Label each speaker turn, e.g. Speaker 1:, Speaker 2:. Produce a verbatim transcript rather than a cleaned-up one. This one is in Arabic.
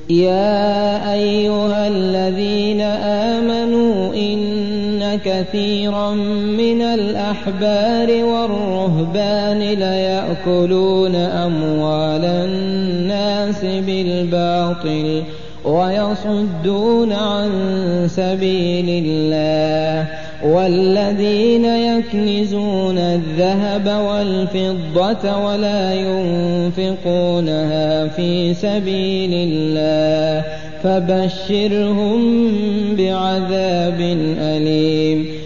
Speaker 1: يَا أَيُّهَا الَّذِينَ آمَنُوا إِنَّ كَثِيرًا مِّنَ الْأَحْبَارِ وَالرُّهْبَانِ لَيَأْكُلُونَ أَمْوَالَ النَّاسِ بِالْبَاطِلِ وَيَصُدُّونَ عَن سَبِيلِ اللَّهِ ۗ وَالَّذِينَ يَكْنِزُونَ الذَّهَبَ وَالْفِضَّةَ وَلَا يُنفِقُونَهَا فِي سَبِيلِ اللَّهِ فَبَشِّرْهُم بِعَذَابٍ أَلِيمٍ